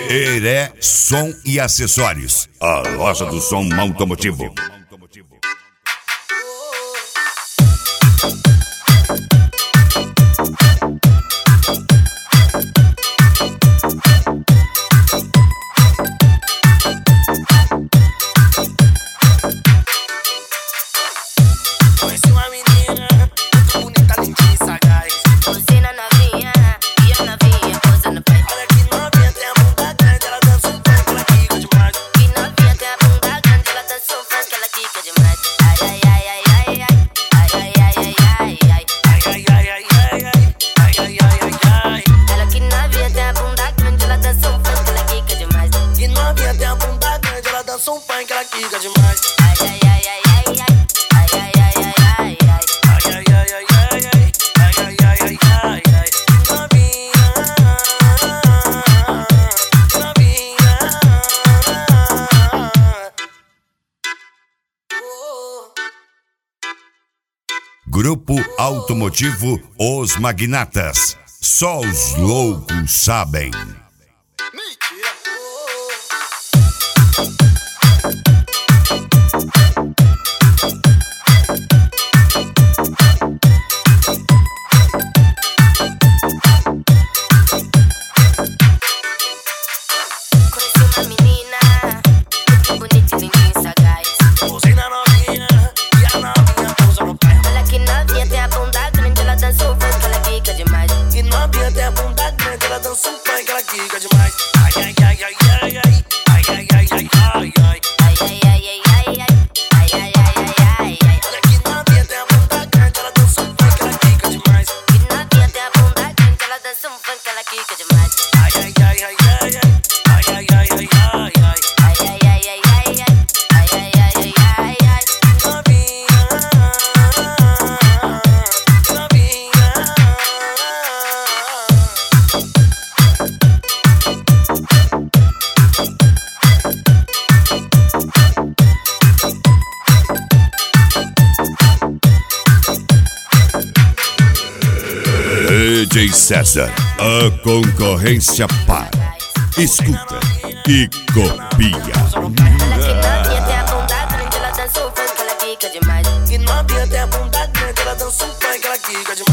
Heré Som e Acessórios. A loja do som automotivo. Conheci uma menina muito bonita, lindinha e sagaz. Buzina novinha, e a novinha posando pai. Olha que novinha, tem a bunda grande, ela dança um funk, ela quica demais. Que novinha tem a bunda grande, ela dança um funk, ela quica demais. Ai, ai, ai, ai, ai, ai. Ai, ai, ai, ai, ai, ai. Ai, ai, ai, ai, ai, ai. Ai, ai, ai, ai, ai. Ela que novinha tem a bunda grande, ela dança um funk, ela quica demais. Que novinha, tem a bunda grande, ela dança um funk, ela quica demais. Ai, ai, ai, ai, ai, ai. Ai, ai, ai, ai, ai, ai. Ai, ai, ai, ai, ai, ai. Ai, ai, ai, ai, ai, ai. Novinha, novinha. Oh. Grupo Automotivo Os Magnatas. Só os loucos sabem. Mentira. Conheci uma menina muito bonita e lindinha e sagaz. Posei na novinha e a novinha pousa no pé. Olha que novinha tem a bunda grande, ela dança um funk, ela quica demais. Que novinha, tem a bunda grande, ela dança um funk, ela quica demais. Ai, ai, ai, ai, ai, ai. Ai, ai, ai, ai, ai, ai. Ai, ai, ai, ai, ai, ai. Ai, ai, ai, ai, ai, ai. Olha que novinha, tem a bunda grande, ela dança um funk, ela quica demais. Que novinha tem a bunda grande, ela dança um funk, ela quica demais. Ai, ai, ai, ai, ai, ai. Ai, ai, ai, ai, ai, ai. Ai, ai, ai, ai, ai, ai. Ai, ai, ai, ai, ai, ai. Novinha, novinha. DJ César, a concorrência para. Escuta e copia. Olha que novinha tem a bunda grande, ela dança um funk, ela quica demais. Que novinha, tem a bunda grande, ela dança um funk, ela quica demais.